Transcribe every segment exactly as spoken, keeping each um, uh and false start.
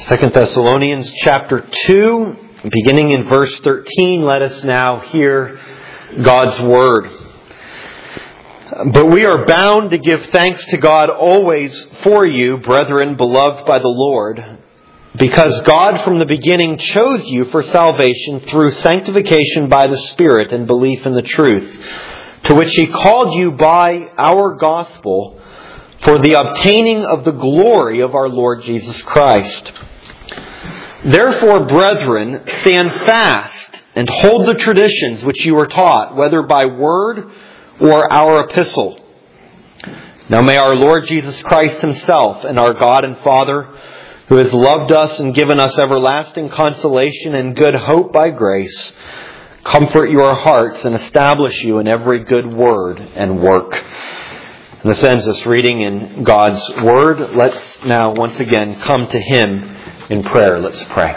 Second Thessalonians chapter two, beginning in verse thirteen, let us now hear God's Word. But we are bound to give thanks to God always for you, brethren, beloved by the Lord, because God from the beginning chose you for salvation through sanctification by the Spirit and belief in the truth, to which He called you by our gospel, for the obtaining of the glory of our Lord Jesus Christ. Therefore, brethren, stand fast and hold the traditions which you were taught, whether by word or our epistle. Now may our Lord Jesus Christ Himself and our God and Father, who has loved us and given us everlasting consolation and good hope by grace, comfort your hearts and establish you in every good word and work. And this ends this reading in God's Word. Let's now once again come to Him in prayer. Let's pray.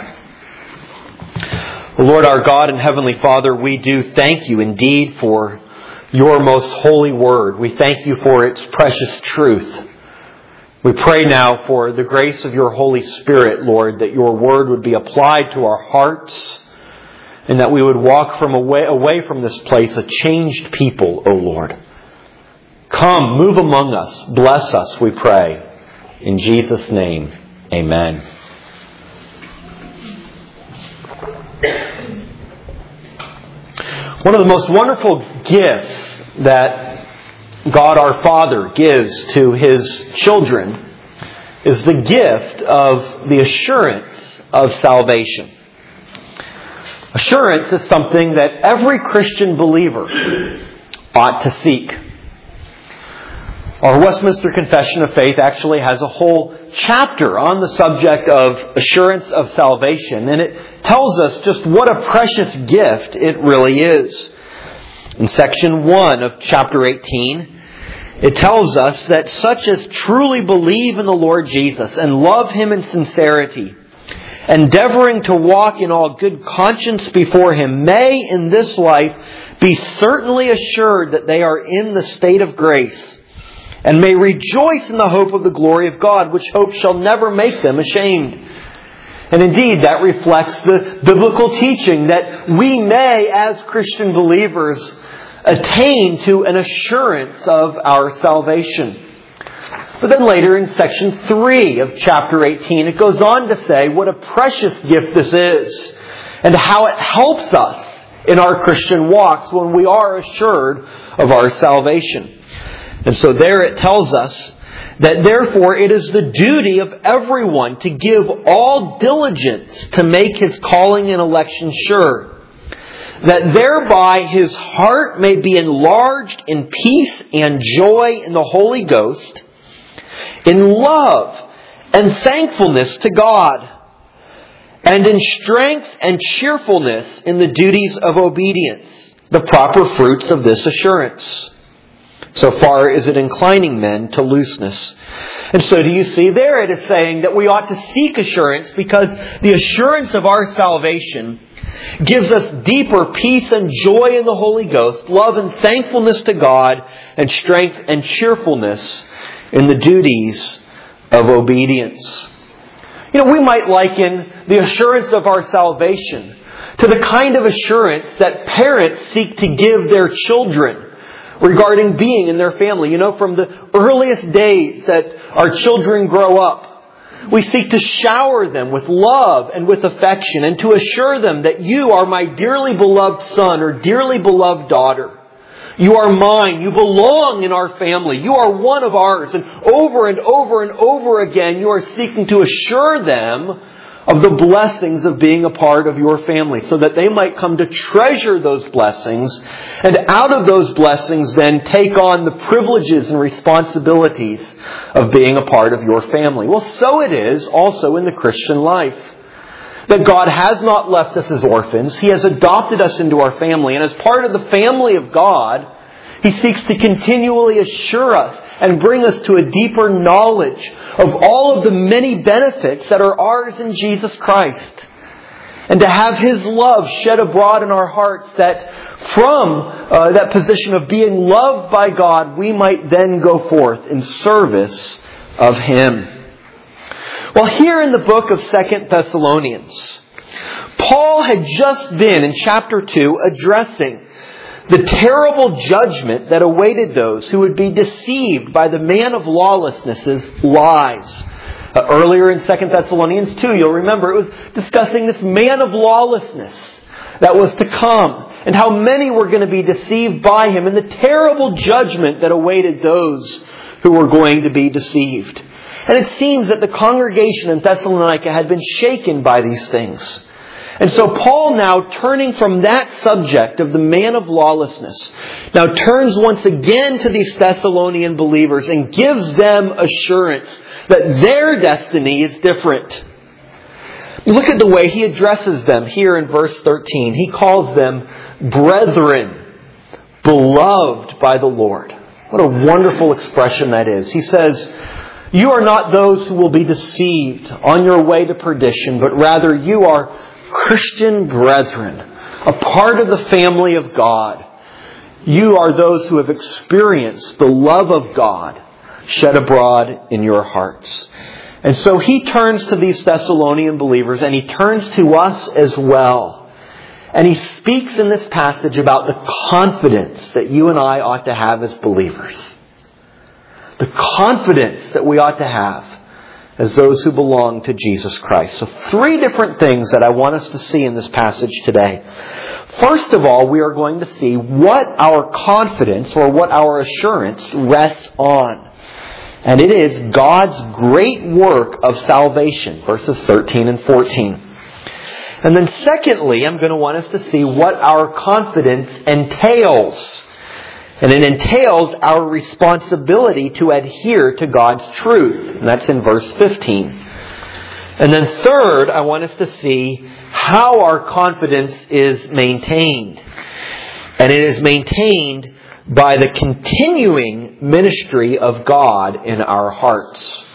Lord our God and Heavenly Father, we do thank you indeed for your most holy Word. We thank you for its precious truth. We pray now for the grace of your Holy Spirit, Lord, that your Word would be applied to our hearts and that we would walk from away, away from this place a changed people, O Lord. Come, move among us. Bless us, we pray. In Jesus' name, amen. One of the most wonderful gifts that God our Father gives to His children is the gift of the assurance of salvation. Assurance is something that every Christian believer ought to seek. Our Westminster Confession of Faith actually has a whole chapter on the subject of assurance of salvation, and it tells us just what a precious gift it really is. In section one of chapter eighteen, it tells us that such as truly believe in the Lord Jesus and love Him in sincerity, endeavoring to walk in all good conscience before Him, may in this life be certainly assured that they are in the state of grace, and may rejoice in the hope of the glory of God, which hope shall never make them ashamed. And indeed, that reflects the biblical teaching that we may, as Christian believers, attain to an assurance of our salvation. But then later in section three of chapter eighteen, it goes on to say what a precious gift this is and how it helps us in our Christian walks when we are assured of our salvation. And so there it tells us that therefore it is the duty of everyone to give all diligence to make his calling and election sure, that thereby his heart may be enlarged in peace and joy in the Holy Ghost, in love and thankfulness to God, and in strength and cheerfulness in the duties of obedience, the proper fruits of this assurance. So far is it inclining men to looseness. And so do you see there it is saying that we ought to seek assurance because the assurance of our salvation gives us deeper peace and joy in the Holy Ghost, love and thankfulness to God, and strength and cheerfulness in the duties of obedience. You know, we might liken the assurance of our salvation to the kind of assurance that parents seek to give their children regarding being in their family. You know, from the earliest days that our children grow up, we seek to shower them with love and with affection and to assure them that you are my dearly beloved son or dearly beloved daughter. You are mine. You belong in our family. You are one of ours. And over and over and over again, you are seeking to assure them of the blessings of being a part of your family so that they might come to treasure those blessings and out of those blessings then take on the privileges and responsibilities of being a part of your family. Well, so it is also in the Christian life. That God has not left us as orphans. He has adopted us into our family. And as part of the family of God, He seeks to continually assure us and bring us to a deeper knowledge of all of the many benefits that are ours in Jesus Christ. And to have His love shed abroad in our hearts that from uh, that position of being loved by God, we might then go forth in service of Him. Well, here in the book of Second Thessalonians, Paul had just been in chapter two addressing the terrible judgment that awaited those who would be deceived by the man of lawlessness' lies. Uh, earlier in Second Thessalonians two, you'll remember, it was discussing this man of lawlessness that was to come and how many were going to be deceived by him and the terrible judgment that awaited those who were going to be deceived. And it seems that the congregation in Thessalonica had been shaken by these things. And so Paul, now turning from that subject of the man of lawlessness, now turns once again to these Thessalonian believers and gives them assurance that their destiny is different. Look at the way he addresses them here in verse thirteen. He calls them brethren, beloved by the Lord. What a wonderful expression that is. He says, you are not those who will be deceived on your way to perdition, but rather you are Christian brethren, a part of the family of God. You are those who have experienced the love of God shed abroad in your hearts. And so he turns to these Thessalonian believers and he turns to us as well. And he speaks in this passage about the confidence that you and I ought to have as believers. The confidence that we ought to have as those who belong to Jesus Christ. So three different things that I want us to see in this passage today. First of all, we are going to see what our confidence or what our assurance rests on. And it is God's great work of salvation, verses thirteen and fourteen. And then secondly, I'm going to want us to see what our confidence entails. And it entails our responsibility to adhere to God's truth. And that's in verse fifteen. And then third, I want us to see how our confidence is maintained. And it is maintained by the continuing ministry of God in our hearts.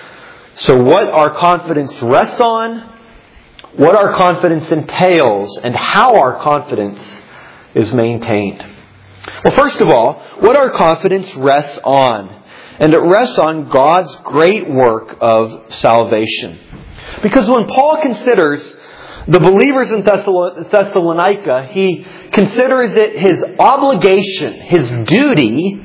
So what our confidence rests on, what our confidence entails, and how our confidence is maintained. Well, first of all, what our confidence rests on. And it rests on God's great work of salvation. Because when Paul considers the believers in Thessalonica, he considers it his obligation, his duty,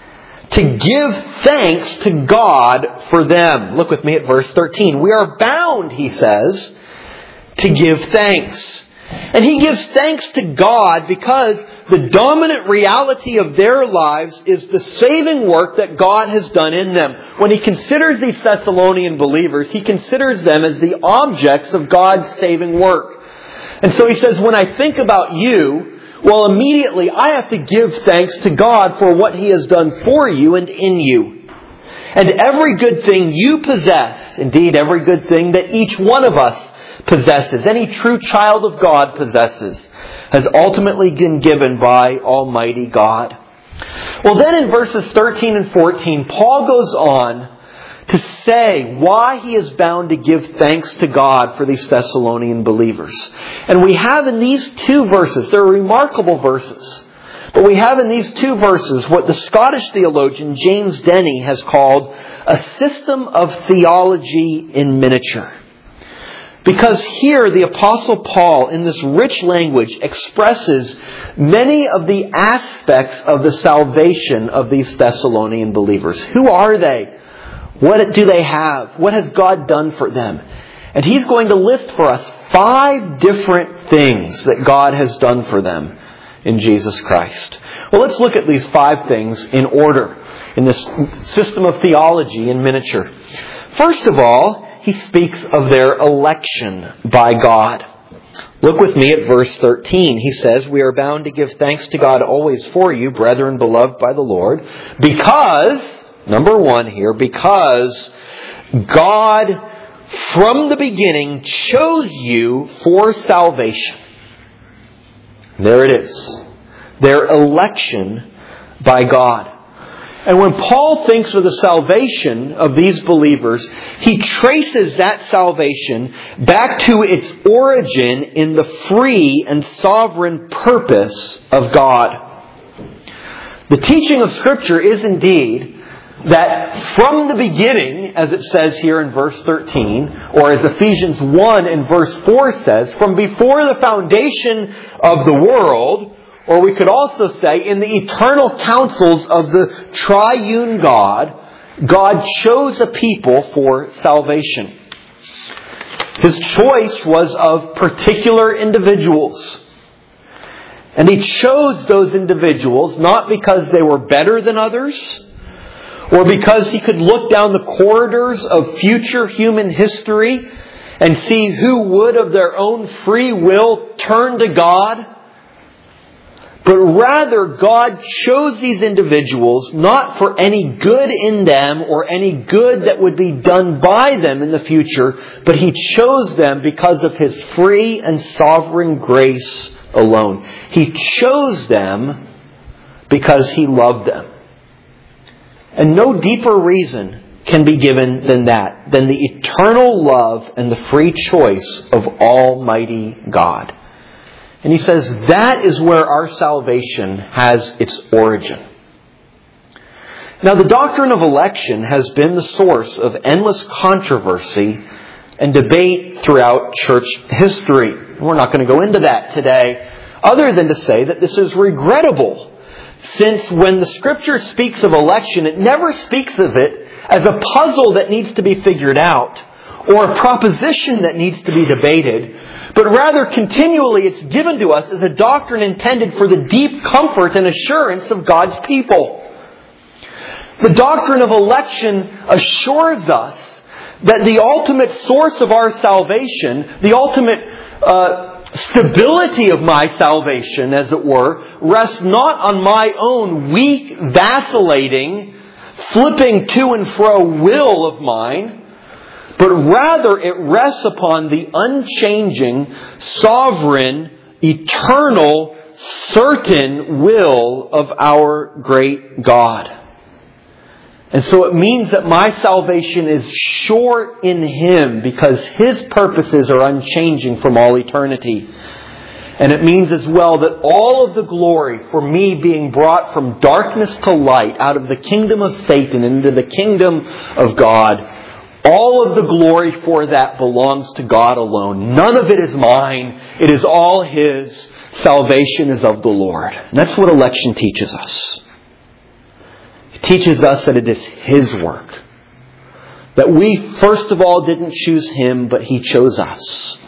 to give thanks to God for them. Look with me at verse thirteen. We are bound, he says, to give thanks. And he gives thanks to God because the dominant reality of their lives is the saving work that God has done in them. When he considers these Thessalonian believers, he considers them as the objects of God's saving work. And so he says, when I think about you, well, immediately I have to give thanks to God for what he has done for you and in you. And every good thing you possess, indeed every good thing that each one of us possesses, any true child of God possesses, has ultimately been given by Almighty God. Well, then in verses thirteen and fourteen, Paul goes on to say why he is bound to give thanks to God for these Thessalonian believers. And we have in these two verses, they're remarkable verses, but we have in these two verses what the Scottish theologian James Denney has called a system of theology in miniature. Because here the Apostle Paul, in this rich language, expresses many of the aspects of the salvation of these Thessalonian believers. Who are they? What do they have? What has God done for them? And he's going to list for us five different things that God has done for them in Jesus Christ. Well, let's look at these five things in order in this system of theology in miniature. First of all, he speaks of their election by God. Look with me at verse thirteen. He says, we are bound to give thanks to God always for you, brethren beloved by the Lord, because, number one here, because God from the beginning chose you for salvation. There it is. Their election by God. And when Paul thinks of the salvation of these believers, he traces that salvation back to its origin in the free and sovereign purpose of God. The teaching of Scripture is indeed that from the beginning, as it says here in verse thirteen, or as Ephesians one and verse four says, from before the foundation of the world, or we could also say in the eternal counsels of the triune God, God chose a people for salvation. His choice was of particular individuals. And He chose those individuals not because they were better than others, or because He could look down the corridors of future human history and see who would of their own free will turn to God. But rather, God chose these individuals not for any good in them or any good that would be done by them in the future, but He chose them because of His free and sovereign grace alone. He chose them because He loved them. And no deeper reason can be given than that, than the eternal love and the free choice of Almighty God. And He says that is where our salvation has its origin. Now, the doctrine of election has been the source of endless controversy and debate throughout church history. We're not going to go into that today, other than to say that this is regrettable, since when the Scripture speaks of election, it never speaks of it as a puzzle that needs to be figured out or a proposition that needs to be debated, but rather continually it's given to us as a doctrine intended for the deep comfort and assurance of God's people. The doctrine of election assures us that the ultimate source of our salvation, the ultimate uh, stability of my salvation, as it were, rests not on my own weak, vacillating, flipping to and fro will of mine, but rather it rests upon the unchanging, sovereign, eternal, certain will of our great God. And so it means that my salvation is sure in Him because His purposes are unchanging from all eternity. And it means as well that all of the glory for me being brought from darkness to light, out of the kingdom of Satan into the kingdom of God, all of the glory for that belongs to God alone. None of it is mine. It is all His. Salvation is of the Lord. And that's what election teaches us. It teaches us that it is His work. That we, first of all, didn't choose Him, but He chose us.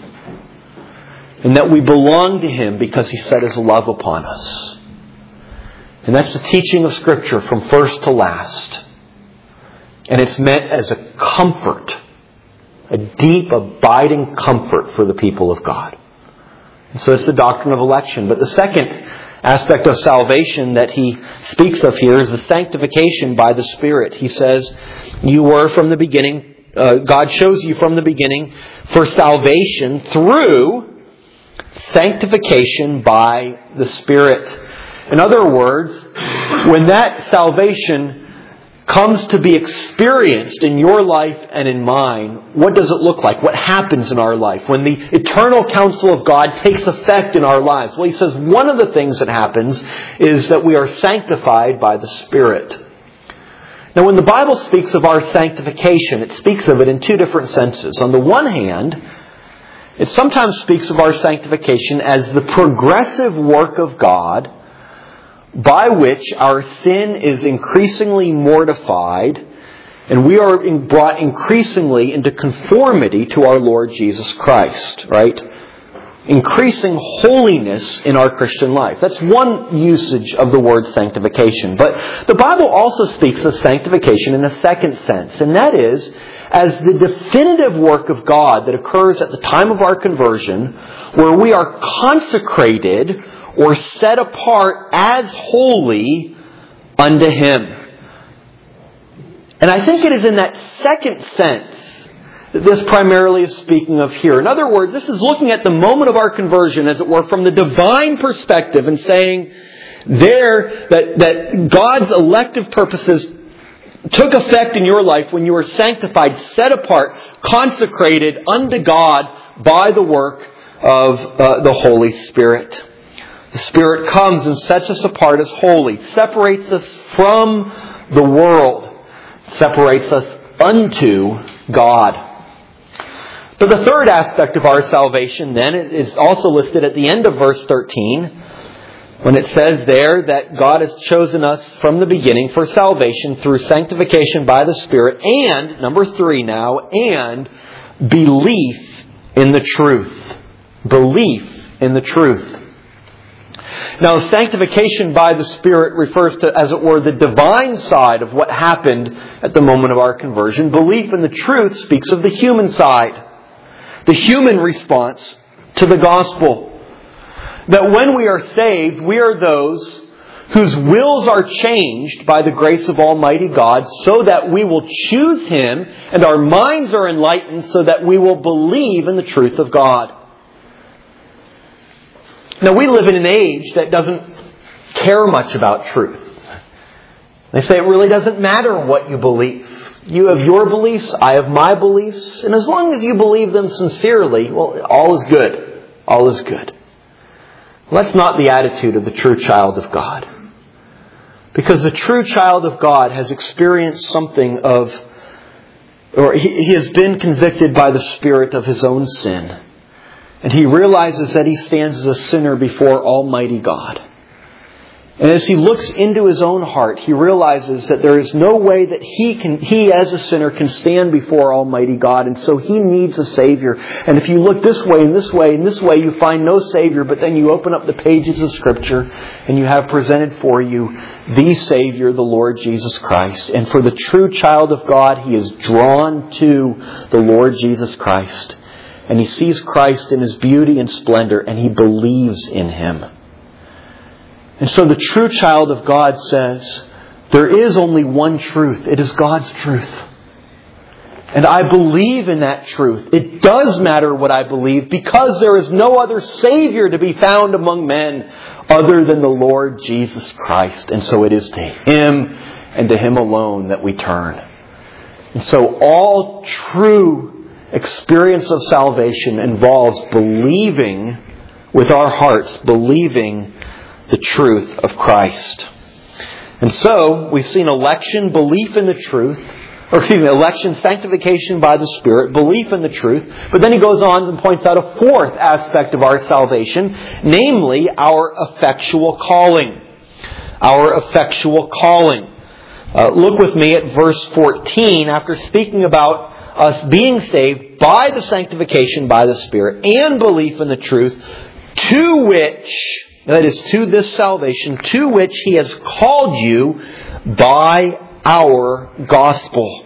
And that we belong to Him because He set His love upon us. And that's the teaching of Scripture from first to last. And it's meant as a comfort, a deep, abiding comfort for the people of God. And so it's the doctrine of election. But the second aspect of salvation that he speaks of here is the sanctification by the Spirit. He says, you were from the beginning, uh, God chose you from the beginning for salvation through sanctification by the Spirit. In other words, when that salvation comes to be experienced in your life and in mine, what does it look like? What happens in our life when the eternal counsel of God takes effect in our lives? Well, he says one of the things that happens is that we are sanctified by the Spirit. Now, when the Bible speaks of our sanctification, it speaks of it in two different senses. On the one hand, it sometimes speaks of our sanctification as the progressive work of God by which our sin is increasingly mortified and we are brought increasingly into conformity to our Lord Jesus Christ, right? Increasing holiness in our Christian life. That's one usage of the word sanctification. But the Bible also speaks of sanctification in a second sense, and that is as the definitive work of God that occurs at the time of our conversion, where we are consecrated or set apart as holy unto Him. And I think it is in that second sense that this primarily is speaking of here. In other words, this is looking at the moment of our conversion, as it were, from the divine perspective and saying there that, that God's elective purposes took effect in your life when you were sanctified, set apart, consecrated unto God by the work of uh, the Holy Spirit. The Spirit comes and sets us apart as holy, separates us from the world, separates us unto God. But the third aspect of our salvation then is also listed at the end of verse thirteen, when it says there that God has chosen us from the beginning for salvation through sanctification by the Spirit, and, number three now, and belief in the truth. Belief in the truth. Now, sanctification by the Spirit refers to, as it were, the divine side of what happened at the moment of our conversion. Belief in the truth speaks of the human side, the human response to the gospel. That when we are saved, we are those whose wills are changed by the grace of Almighty God so that we will choose Him, and our minds are enlightened so that we will believe in the truth of God. Now, we live in an age that doesn't care much about truth. They say it really doesn't matter what you believe. You have your beliefs, I have my beliefs, and as long as you believe them sincerely, well, all is good. All is good. Well, that's not the attitude of the true child of God. Because the true child of God has experienced something of, or he, he has been convicted by the Spirit of his own sin. And he realizes that he stands as a sinner before Almighty God. And as he looks into his own heart, he realizes that there is no way that he can, he as a sinner can stand before Almighty God. And so he needs a Savior. And if you look this way and this way and this way, you find no Savior. But then you open up the pages of Scripture and you have presented for you the Savior, the Lord Jesus Christ. And for the true child of God, he is drawn to the Lord Jesus Christ. And he sees Christ in His beauty and splendor, and he believes in Him. And so the true child of God says, there is only one truth. It is God's truth. And I believe in that truth. It does matter what I believe, because there is no other Savior to be found among men other than the Lord Jesus Christ. And so it is to Him and to Him alone that we turn. And so all true experience of salvation involves believing with our hearts, believing the truth of Christ. And so we've seen election, belief in the truth, or excuse me, election, sanctification by the Spirit, belief in the truth. But then he goes on and points out a fourth aspect of our salvation, namely our effectual calling. Our effectual calling. Uh, look with me at verse fourteen, after speaking about us being saved by the sanctification by the Spirit and belief in the truth, to which, that is, to this salvation, to which He has called you by our gospel.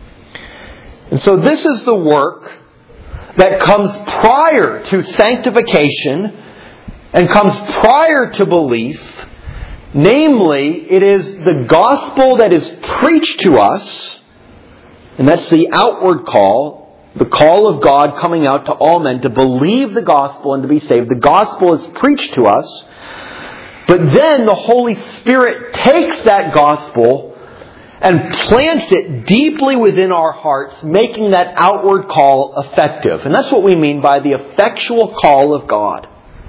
And so this is the work that comes prior to sanctification and comes prior to belief. Namely, it is the gospel that is preached to us. And that's the outward call, the call of God coming out to all men to believe the gospel and to be saved. The gospel is preached to us. But then the Holy Spirit takes that gospel and plants it deeply within our hearts, making that outward call effective. And that's what we mean by the effectual call of God.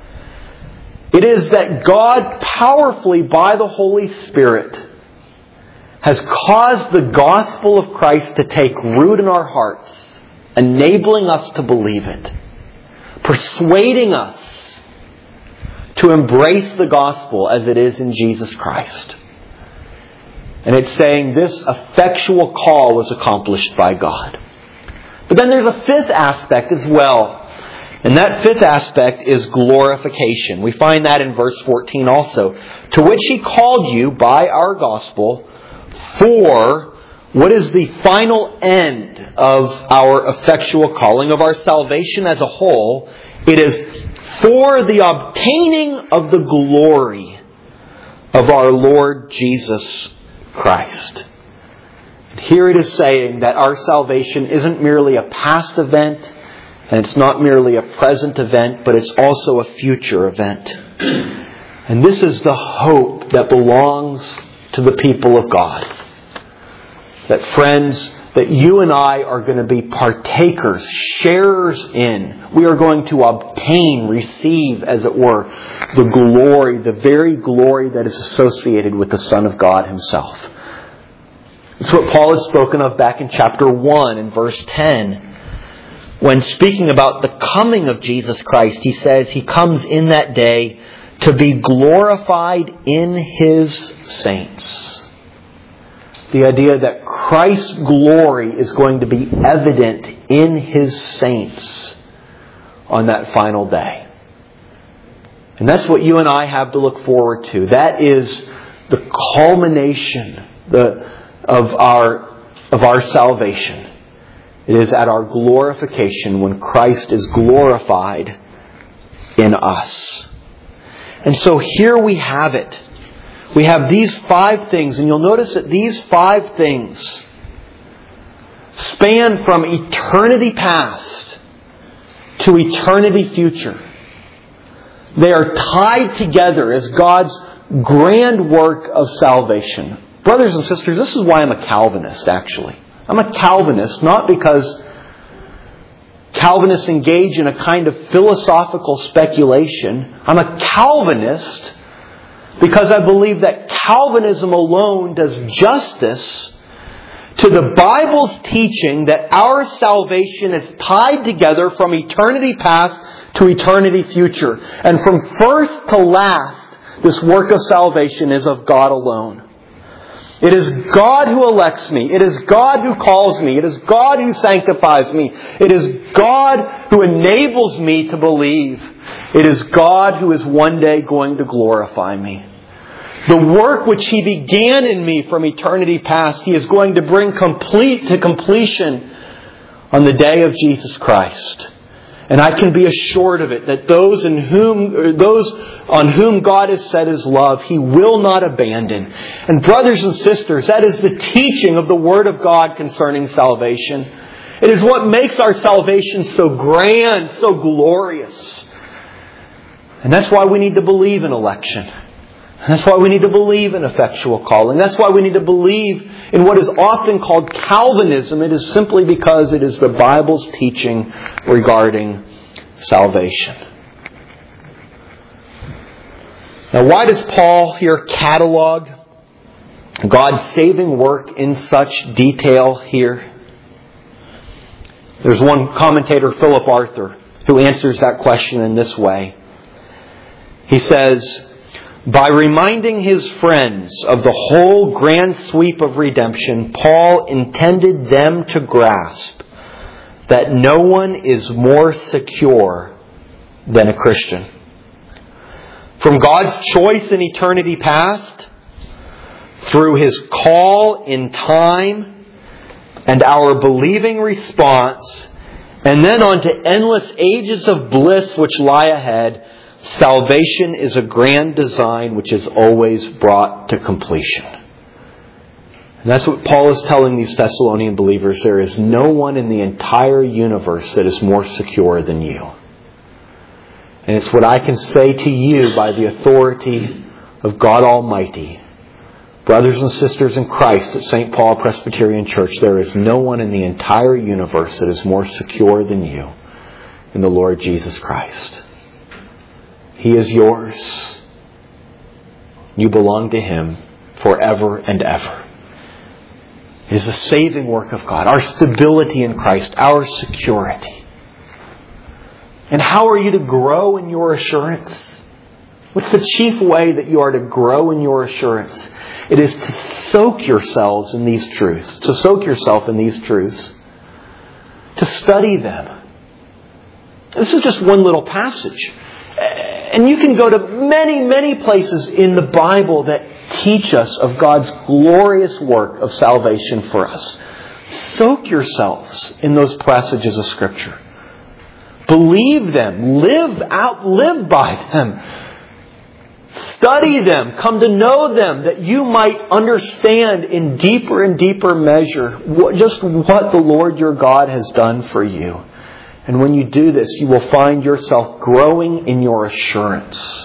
It is that God powerfully, by the Holy Spirit, has caused the gospel of Christ to take root in our hearts, enabling us to believe it, persuading us to embrace the gospel as it is in Jesus Christ. And it's saying this effectual call was accomplished by God. But then there's a fifth aspect as well. And that fifth aspect is glorification. We find that in verse fourteen also. To which He called you by our gospel for what is the final end of our effectual calling, of our salvation as a whole. It is for the obtaining of the glory of our Lord Jesus Christ. And here it is saying that our salvation isn't merely a past event, and it's not merely a present event, but it's also a future event. And this is the hope that belongs to the people of God. That, friends, that you and I are going to be partakers, sharers in. We are going to obtain, receive, as it were, the glory, the very glory that is associated with the Son of God Himself. It's what Paul had spoken of back in chapter one and verse ten. When speaking about the coming of Jesus Christ, he says He comes in that day to be glorified in His saints. The idea that Christ's glory is going to be evident in His saints on that final day. And that's what you and I have to look forward to. That is the culmination the, of our of our salvation. It is at our glorification when Christ is glorified in us. And so here we have it. We have these five things, and you'll notice that these five things span from eternity past to eternity future. They are tied together as God's grand work of salvation. Brothers and sisters, this is why I'm a Calvinist, actually. I'm a Calvinist not because Calvinists engage in a kind of philosophical speculation. I'm a Calvinist because I believe that Calvinism alone does justice to the Bible's teaching that our salvation is tied together from eternity past to eternity future. And from first to last, this work of salvation is of God alone. It is God who elects me. It is God who calls me. It is God who sanctifies me. It is God who enables me to believe. It is God who is one day going to glorify me. The work which He began in me from eternity past, He is going to bring complete to completion on the day of Jesus Christ. And I can be assured of it, that those in whom, those on whom God has set His love, He will not abandon. And brothers and sisters, that is the teaching of the Word of God concerning salvation. It is what makes our salvation so grand, so glorious. And that's why we need to believe in election. That's why we need to believe in effectual calling. That's why we need to believe in what is often called Calvinism. It is simply because it is the Bible's teaching regarding salvation. Now, why does Paul here catalog God's saving work in such detail here? There's one commentator, Philip Arthur, who answers that question in this way. He says, by reminding his friends of the whole grand sweep of redemption, Paul intended them to grasp that no one is more secure than a Christian. From God's choice in eternity past, through His call in time, and our believing response, and then on to endless ages of bliss which lie ahead, salvation is a grand design which is always brought to completion. And that's what Paul is telling these Thessalonian believers. There is no one in the entire universe that is more secure than you. And it's what I can say to you by the authority of God Almighty. Brothers and sisters in Christ at Saint Paul Presbyterian Church, there is no one in the entire universe that is more secure than you in the Lord Jesus Christ. He is yours. You belong to Him forever and ever. It is the saving work of God, our stability in Christ, our security. And how are you to grow in your assurance? What's the chief way that you are to grow in your assurance? It is to soak yourselves in these truths, to soak yourself in these truths, to study them. This is just one little passage. And you can go to many, many places in the Bible that teach us of God's glorious work of salvation for us. Soak yourselves in those passages of Scripture. Believe them. Live out, live by them. Study them. Come to know them that you might understand in deeper and deeper measure what, just what the Lord your God has done for you. And when you do this, you will find yourself growing in your assurance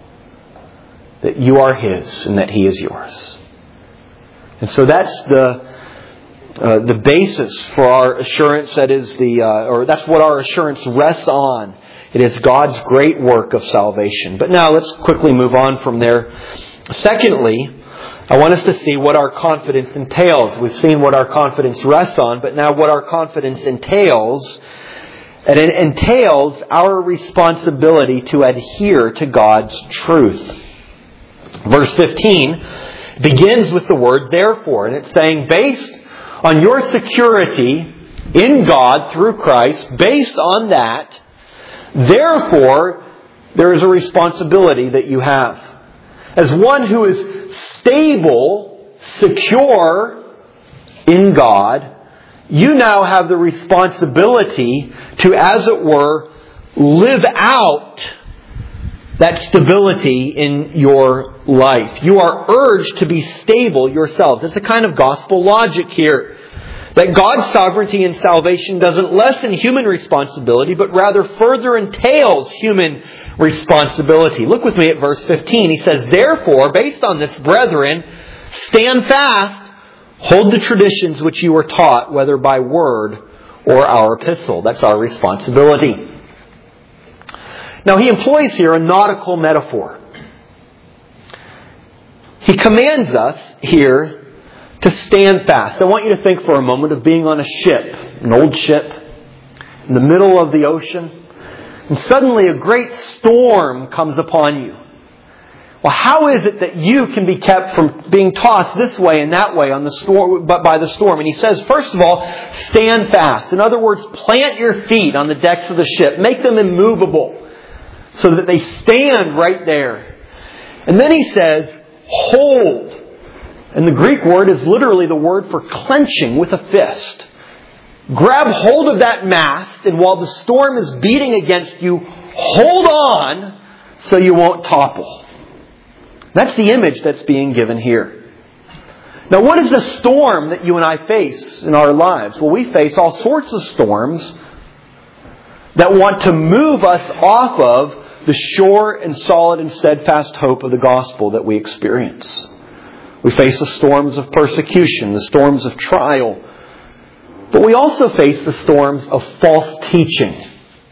that you are His and that He is yours. And so that's the uh, the basis for our assurance. That is the, uh, or that's what our assurance rests on. It is God's great work of salvation. But now let's quickly move on from there. Secondly, I want us to see what our confidence entails. We've seen what our confidence rests on, but now what our confidence entails. And it entails our responsibility to adhere to God's truth. Verse fifteen begins with the word therefore, and it's saying, based on your security in God through Christ, based on that, therefore, there is a responsibility that you have. As one who is stable, secure in God, you now have the responsibility to, as it were, live out that stability in your life. You are urged to be stable yourselves. It's a kind of gospel logic here. That God's sovereignty and salvation doesn't lessen human responsibility, but rather further entails human responsibility. Look with me at verse fifteen. He says, therefore, based on this, brethren, stand fast, hold the traditions which you were taught, whether by word or our epistle. That's our responsibility. Now, he employs here a nautical metaphor. He commands us here to stand fast. I want you to think for a moment of being on a ship, an old ship, in the middle of the ocean, and suddenly a great storm comes upon you. Well, how is it that you can be kept from being tossed this way and that way on the storm, but by the storm? And he says, first of all, stand fast. In other words, plant your feet on the decks of the ship. Make them immovable so that they stand right there. And then he says, hold. And the Greek word is literally the word for clenching with a fist. Grab hold of that mast, and while the storm is beating against you, hold on so you won't topple. That's the image that's being given here. Now, what is the storm that you and I face in our lives? Well, we face all sorts of storms that want to move us off of the sure and solid and steadfast hope of the gospel that we experience. We face the storms of persecution, the storms of trial, but we also face the storms of false teaching.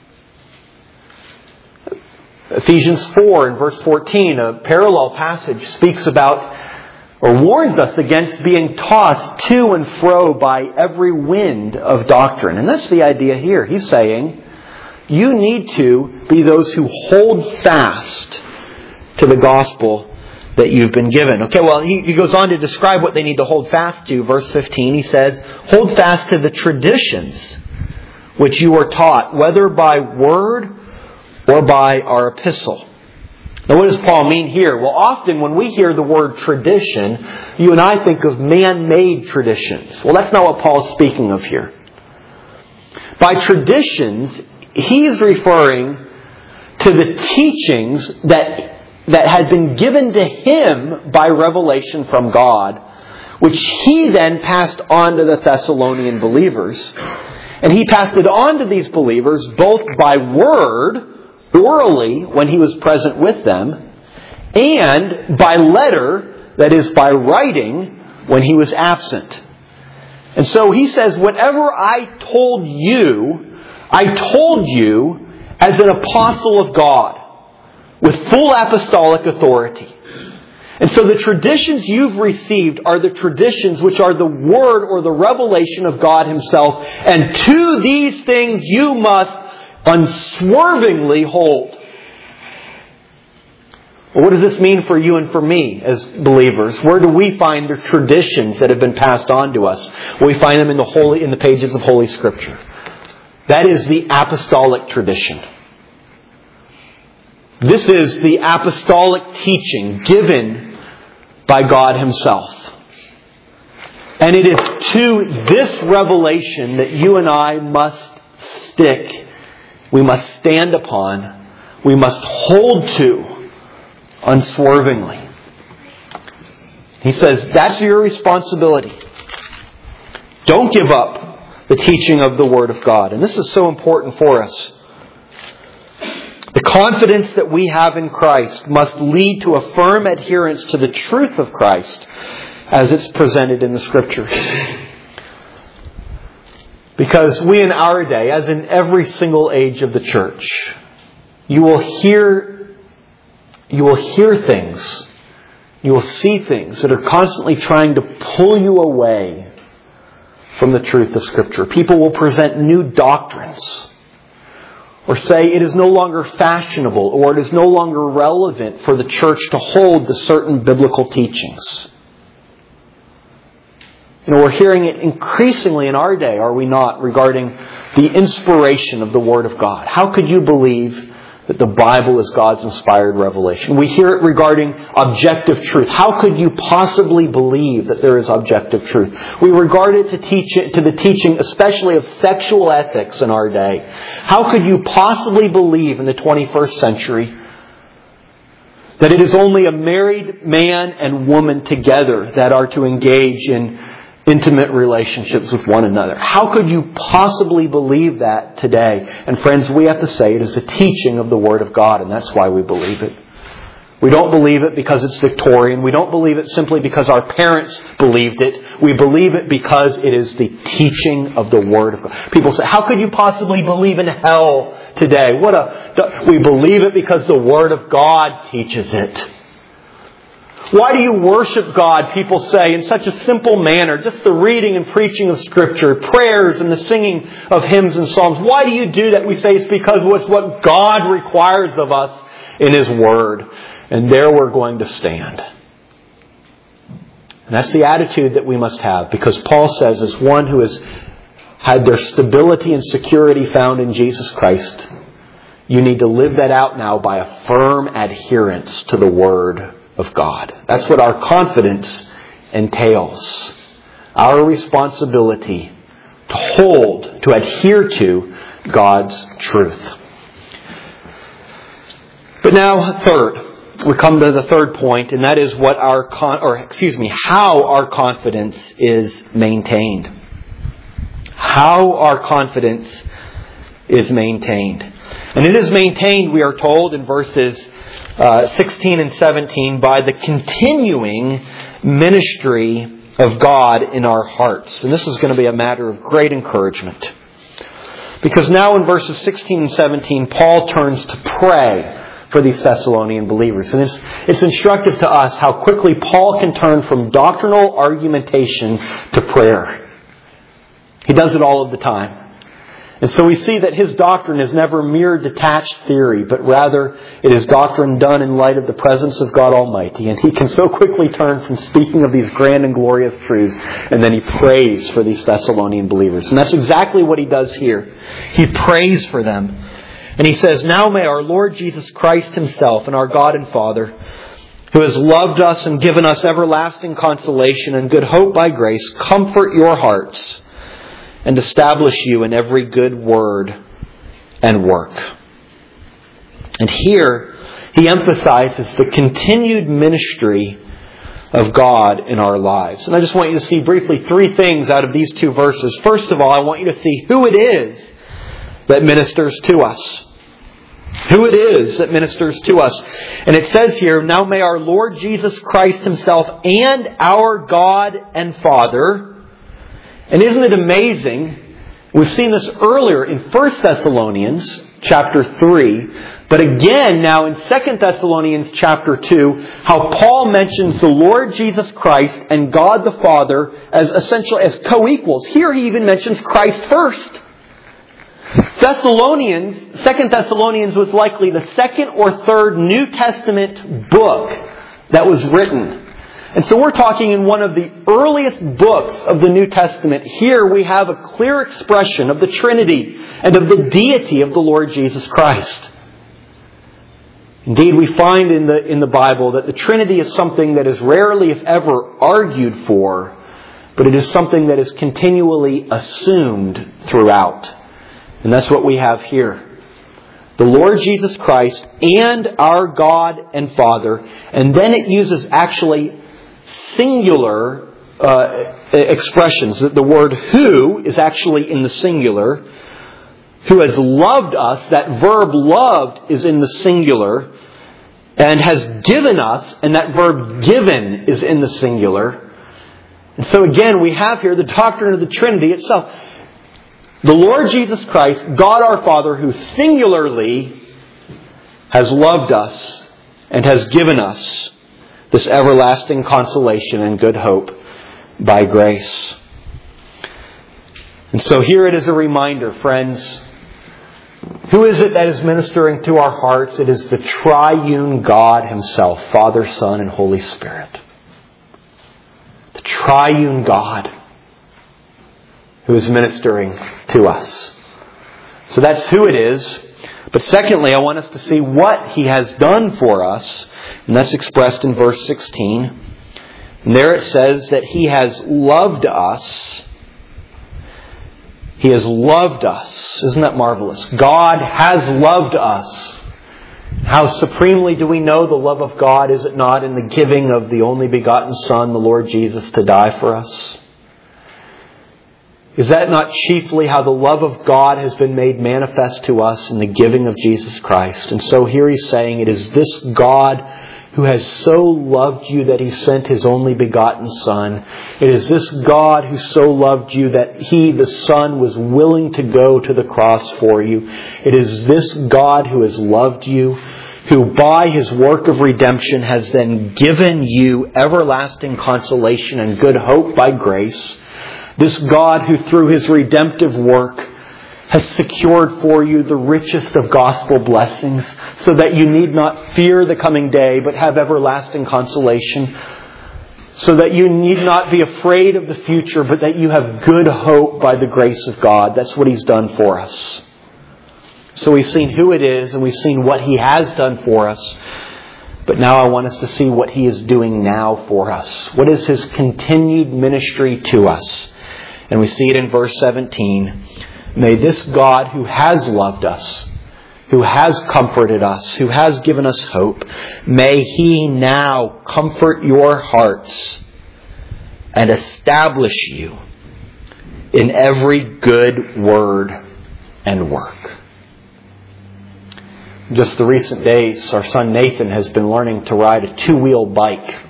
Ephesians four and verse fourteen, a parallel passage, speaks about or warns us against being tossed to and fro by every wind of doctrine. And that's the idea here. He's saying you need to be those who hold fast to the gospel that you've been given. Okay, well, he, he goes on to describe what they need to hold fast to. Verse fifteen, he says, hold fast to the traditions which you were taught, whether by word or by our epistle. Now, what does Paul mean here? Well, often when we hear the word tradition, you and I think of man-made traditions. Well, that's not what Paul's speaking of here. By traditions, he's referring to the teachings that that had been given to him by revelation from God, which he then passed on to the Thessalonian believers. And he passed it on to these believers both by word, orally, when he was present with them, and by letter, that is, by writing, when he was absent. And so he says, whatever I told you, I told you as an apostle of God, with full apostolic authority. And so the traditions you've received are the traditions which are the word or the revelation of God Himself. And to these things you must unswervingly hold. Well, what does this mean for you and for me as believers? Where do we find the traditions that have been passed on to us? We find them in the holy, in the pages of Holy Scripture. That is the apostolic tradition. This is the apostolic teaching given by God Himself. And it is to this revelation that you and I must stick. We must stand upon. We must hold to unswervingly. He says, that's your responsibility. Don't give up the teaching of the Word of God. And this is so important for us. The confidence that we have in Christ must lead to a firm adherence to the truth of Christ as it's presented in the Scriptures. Because we in our day, as in every single age of the church, you will hear, you will hear things You will see things that are constantly trying to pull you away from the truth of Scripture. People will present new doctrines, or say it is no longer fashionable, or it is no longer relevant for the church to hold to certain biblical teachings. You know, we're hearing it increasingly in our day, are we not, regarding the inspiration of the Word of God. How could you believe that the Bible is God's inspired revelation? We hear it regarding objective truth. How could you possibly believe that there is objective truth? We regard it to teach it to the teaching, especially of sexual ethics in our day. How could you possibly believe in the twenty-first century that it is only a married man and woman together that are to engage in intimate relationships with one another? How could you possibly believe that today? And friends, we have to say it is a teaching of the Word of God, and that's why we believe it. We don't believe it because it's Victorian. We don't believe it simply because our parents believed it. We believe it because it is the teaching of the Word of God. People say, how could you possibly believe in hell today? What a... We believe it because the Word of God teaches it. Why do you worship God, people say, in such a simple manner? Just the reading and preaching of Scripture, prayers and the singing of hymns and psalms. Why do you do that? We say it's because it's what God requires of us in His Word. And there we're going to stand. And that's the attitude that we must have, because Paul says, as one who has had their stability and security found in Jesus Christ, you need to live that out now by a firm adherence to the Word of God. That's what our confidence entails. Our responsibility to hold, to adhere to God's truth. But now, third, we come to the third point, and that is what our con- or excuse me, how our confidence is maintained. How our confidence is maintained. And it is maintained, we are told in verses Uh, sixteen and seventeen, by the continuing ministry of God in our hearts. And this is going to be a matter of great encouragement. Because now in verses sixteen and seventeen, Paul turns to pray for these Thessalonian believers. And it's, it's instructive to us how quickly Paul can turn from doctrinal argumentation to prayer. He does it all of the time. And so we see that his doctrine is never mere detached theory, but rather it is doctrine done in light of the presence of God Almighty. And he can so quickly turn from speaking of these grand and glorious truths, and then he prays for these Thessalonian believers. And that's exactly what he does here. He prays for them. And he says, "Now may our Lord Jesus Christ Himself and our God and Father, who has loved us and given us everlasting consolation and good hope by grace, comfort your hearts and establish you in every good word and work." And here he emphasizes the continued ministry of God in our lives. And I just want you to see briefly three things out of these two verses. First of all, I want you to see who it is that ministers to us. Who it is that ministers to us. And it says here, "Now may our Lord Jesus Christ Himself and our God and Father..." And isn't it amazing? We've seen this earlier in First Thessalonians chapter three, but again now in Second Thessalonians chapter two, how Paul mentions the Lord Jesus Christ and God the Father as essentially as co-equals. Here he even mentions Christ first. Thessalonians, Second Thessalonians was likely the second or third New Testament book that was written. And so we're talking in one of the earliest books of the New Testament. Here we have a clear expression of the Trinity and of the deity of the Lord Jesus Christ. Indeed, we find in the, in the Bible that the Trinity is something that is rarely, if ever, argued for, but it is something that is continually assumed throughout. And that's what we have here. The Lord Jesus Christ and our God and Father. And then it uses actually singular uh, expressions. The word who is actually in the singular. Who has loved us, that verb loved is in the singular. And has given us, and that verb given is in the singular. And so again, we have here the doctrine of the Trinity itself. The Lord Jesus Christ, God our Father, who singularly has loved us and has given us this everlasting consolation and good hope by grace. And so here it is a reminder, friends. Who is it that is ministering to our hearts? It is the triune God Himself, Father, Son, and Holy Spirit. The triune God who is ministering to us. So that's who it is. But secondly, I want us to see what He has done for us. And that's expressed in verse sixteen. And there it says that He has loved us. He has loved us. Isn't that marvelous? God has loved us. How supremely do we know the love of God? Is it not in the giving of the only begotten Son, the Lord Jesus, to die for us? Is that not chiefly how the love of God has been made manifest to us in the giving of Jesus Christ? And so here He's saying it is this God who has so loved you that He sent His only begotten Son. It is this God who so loved you that He, the Son, was willing to go to the cross for you. It is this God who has loved you, who by His work of redemption has then given you everlasting consolation and good hope by grace. This God who through His redemptive work has secured for you the richest of gospel blessings so that you need not fear the coming day but have everlasting consolation. So that you need not be afraid of the future but that you have good hope by the grace of God. That's what He's done for us. So we've seen who it is and we've seen what He has done for us. But now I want us to see what He is doing now for us. What is His continued ministry to us? And we see it in verse seventeen. May this God who has loved us, who has comforted us, who has given us hope, may He now comfort your hearts and establish you in every good word and work. Just the recent days, our son Nathan has been learning to ride a two-wheel bike.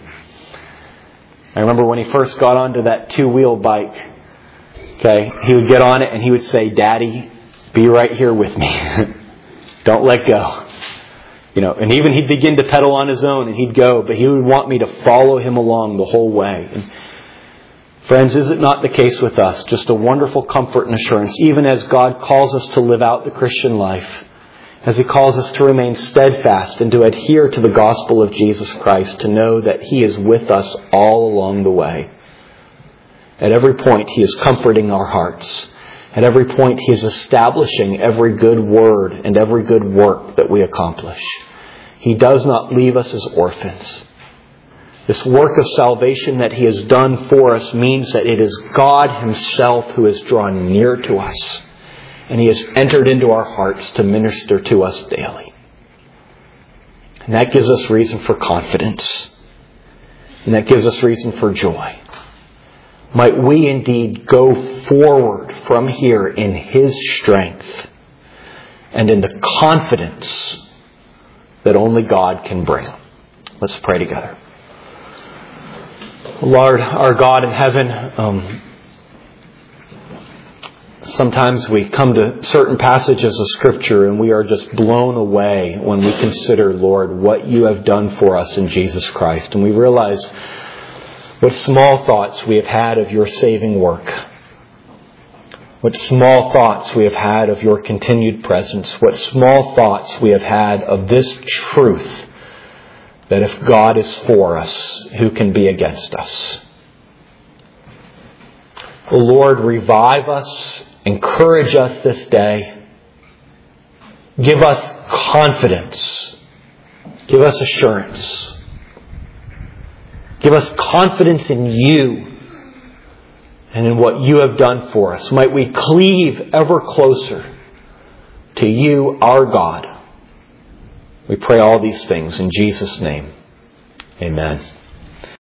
I remember when he first got onto that two-wheel bike, okay, he would get on it and he would say, "Daddy, be right here with me. Don't let go." You know, and even he'd begin to pedal on his own and he'd go, but he would want me to follow him along the whole way. And friends, is it not the case with us? Just a wonderful comfort and assurance, even as God calls us to live out the Christian life, as He calls us to remain steadfast and to adhere to the gospel of Jesus Christ, to know that He is with us all along the way. At every point, He is comforting our hearts. At every point, He is establishing every good word and every good work that we accomplish. He does not leave us as orphans. This work of salvation that He has done for us means that it is God Himself who has drawn near to us. And He has entered into our hearts to minister to us daily. And that gives us reason for confidence. And that gives us reason for joy. Might we indeed go forward from here in His strength and in the confidence that only God can bring. Let's pray together. Lord, our God in heaven, um, sometimes we come to certain passages of Scripture and we are just blown away when we consider, Lord, what You have done for us in Jesus Christ. And we realize what small thoughts we have had of Your saving work. What small thoughts we have had of Your continued presence. What small thoughts we have had of this truth that if God is for us, who can be against us? O Lord, revive us, encourage us this day. Give us confidence. Give us assurance. Give us confidence in You and in what You have done for us. Might we cleave ever closer to You, our God. We pray all these things in Jesus' name. Amen.